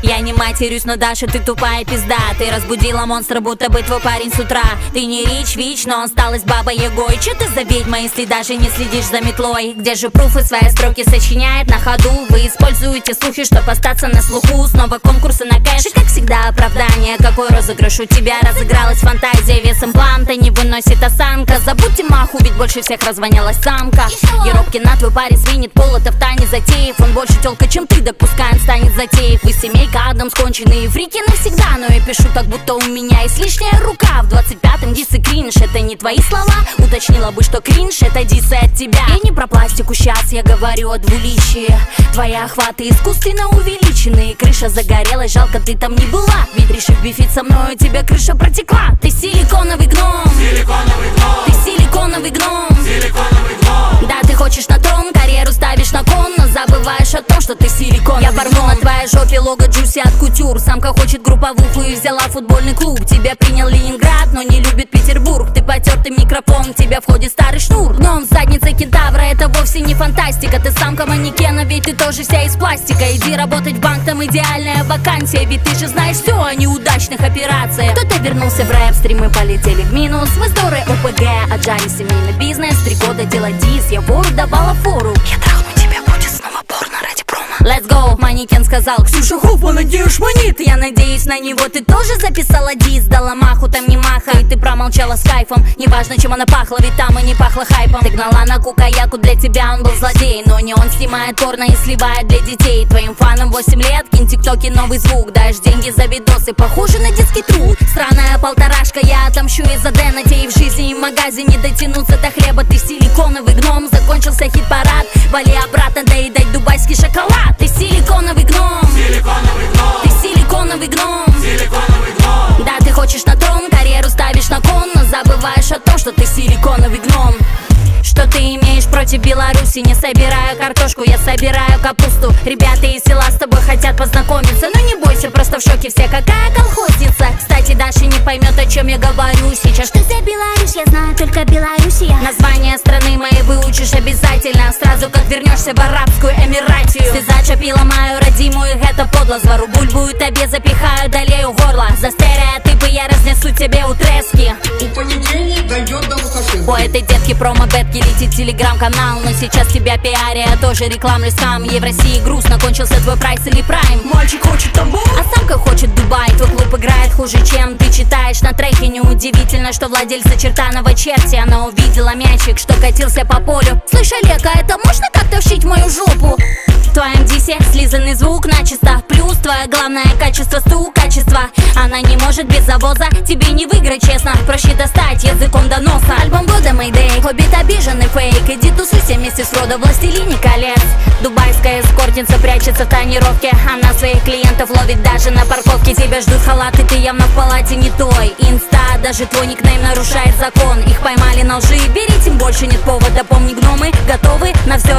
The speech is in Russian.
Я не матерюсь, но Даша, ты тупая пизда. Ты разбудила монстра, будто бы твой парень с утра. Ты не Рич Вич, но он стал из Баба Ягой. Че ты за ведьма, если даже не следишь за метлой? Где же пруфы, свои строки сочиняет на ходу? Вы используете слухи, чтобы остаться на слуху. Снова конкурсы на кэш и, как всегда, оправдание. Какой розыгрыш у тебя? Разыгралась фантазия весом планта. Не выносит осанка. Забудьте маху, ведь больше всех развонялась самка. Еробки на твой парень свинит полото в тане затеев. Он больше тёлка, чем ты, так пускай он станет затеев. Вы семейка Адамс, конченые фрики навсегда. Но я пишу так, будто у меня есть лишняя рука. В 25-м дис и кринж, это не твои слова. Уточнила бы, что кринж, это дисы от тебя. Я не про пластику, сейчас я говорю о двуличии. Твои охваты искусственно увеличены. Крыша загорелась, жалко, ты там не была. Ведь решив бифить со мной, у тебя крыша протекла. Ты силиконовый гном, Силиконовый гном, ты силиконовый гном, силиконовый гном. да, ты хочешь на трон, карьеру ставишь на кон, но забываешь о том, что ты силикон. Я порву на твоей жопе лого Джуси от кутюр. Самка хочет групповуху и взяла футбольный клуб. Тебя принял Ленинград, но не любит Петербург. Ты потертый микрофон, в тебя входит старый шнур. Гном с задницей кентавра, это вовсе не фантастика. Ты самка манекена, ведь ты тоже вся из пластика. Иди работать в банк, там идеальная вакансия. Ведь ты же знаешь все о неудачных операциях. Кто-то вернулся в рэп, стримы полетели в минус. Мы здоровы ОПГ, отжали семейный бизнес. 3 года делать дис, я вору давала фору. Я трахну тебя, будет снова порно ради промо. Let's go, манекен сказал: Ксюша Хоффман, надеешь монит. Я надеюсь на него, ты тоже записала дис. Дала маху, там не маха, и ты промолчала с кайфом. Неважно, чем она пахла, ведь там и не пахло хайпом. Ты гнала на кукаяку, для тебя он был злодей. Но не он снимает порно и сливает для детей. Твоим фанам 8 лет, кинь тиктоки новый звук. Даешь деньги за видосы, похоже на детский труд. Сраная полторашка, я отомщу из-за Дэна. Те и в жизни, и в магазине дотянуться до хлеба. Ты силиконовый гном, закончился хит-парад. Вали обратно, доедать дубайский шоколад. Ты силиконовый гном, Силиконовый гном, ты силиконовый гном, силиконовый гном. да, ты хочешь на трон, карьеру ставишь на кон, но забываешь о том, что ты силиконовый гном. Что ты имеешь против Беларуси? Не собираю картошку, я собираю капусту. Ребята из села с тобой хотят познакомиться. Но не бойся, просто в шоке все, какая колхозница. Кстати, Даша не поймет, о чем я говорю сейчас. Что за Беларусь? Я знаю только Белоруссия. Название страны моей выучишь обязательно, сразу как вернешься в Арабскую Эмиратию. Ты зачепила мою родимую, это подло. Звору бульбу и тебе запихаю, долею горло. За стереотипы я разнесу тебе утрески. У понедельник дойдет до Лукашенко. По этой детке промо-бетки летит телеграм-канал. Но сейчас тебя пиарю, я тоже рекламлю сам. Евросии грустно, кончился твой прайс или прайм. Мальчик хочет тамбов, А самка хочет Дубай. Твой клуб играет хуже, чем ты читаешь на треке. Неудивительно, что владельца чертаного черти. Она увидела мячик, что катился по полю. Слышь, Олег, а это можно как-то вшить в мою жопу? В твоем дисе слизанный звук начисто. Плюс твое главное качество, стукачество. Она не может без завоза, тебе не выиграть, честно. Проще достать языком до носа. Альбом года Mayday, Хоббит обиженный фейк. Иди тусуйся вместе с Фродо, Властелине колец. Дубайская эскортница прячется в тонировке. Она своих клиентов ловит даже на парковке. Тебя ждут халаты, ты явно в палате не той. Инста, даже твой никнейм нарушает закон. Их поймали на лжи, верить им больше нет повода. Помни, гномы готовы на все